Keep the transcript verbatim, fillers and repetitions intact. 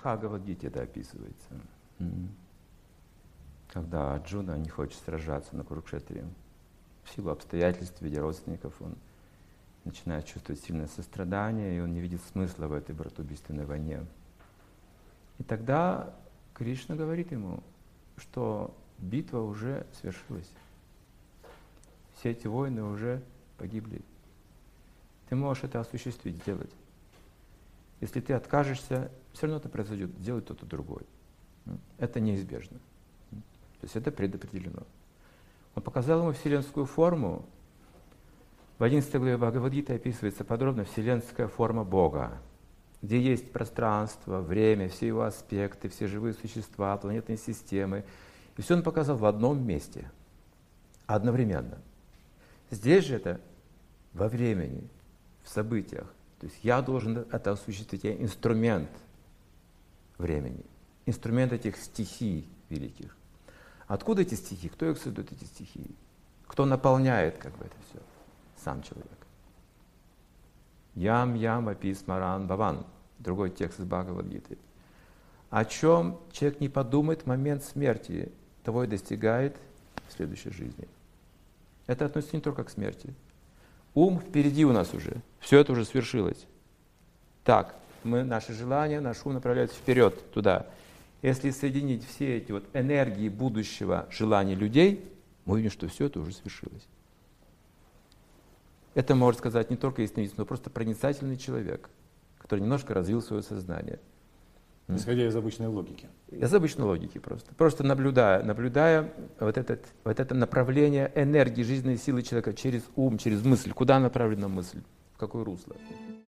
Бхагавад-гите это описывается. Когда Арджуна не хочет сражаться на Курукшетре, в силу обстоятельств, в виде родственников, он начинает чувствовать сильное сострадание, и он не видит смысла в этой братоубийственной войне. И тогда Кришна говорит ему, что битва уже свершилась. Все эти воины уже погибли. Ты можешь это осуществить, сделать. Если ты откажешься, все равно это произойдет, сделает кто-то другой. Это неизбежно. То есть это предопределено. Он показал ему вселенскую форму. В одиннадцатой главе Бхагавад-гиты описывается подробно вселенская форма Бога, где есть пространство, время, все его аспекты, все живые существа, планетные системы. И все он показал в одном месте, одновременно. Здесь же это во времени, в событиях. То есть я должен это осуществить, я инструмент времени, инструмент этих стихий великих. Откуда эти стихии? Кто их создает, эти стихии? Кто наполняет как бы это все? Сам человек. Ям ям апи смаран баван. Другой текст из Бхагавад-гиты. О чем человек не подумает в момент смерти, того и достигает в следующей жизни. Это относится не только к смерти. Ум впереди у нас уже. Все это уже свершилось. Так, мы, наши желания, наш ум направляются вперед, туда. Если соединить все эти вот энергии будущего желаний людей, мы увидим, что все это уже свершилось. Это может сказать не только ясновидец, но просто проницательный человек, который немножко развил свое сознание. Исходя из обычной логики. Из обычной логики просто. Просто наблюдая, наблюдая вот, этот, вот это направление энергии, жизненной силы человека через ум, через мысль. Куда направлена мысль? В какое русло?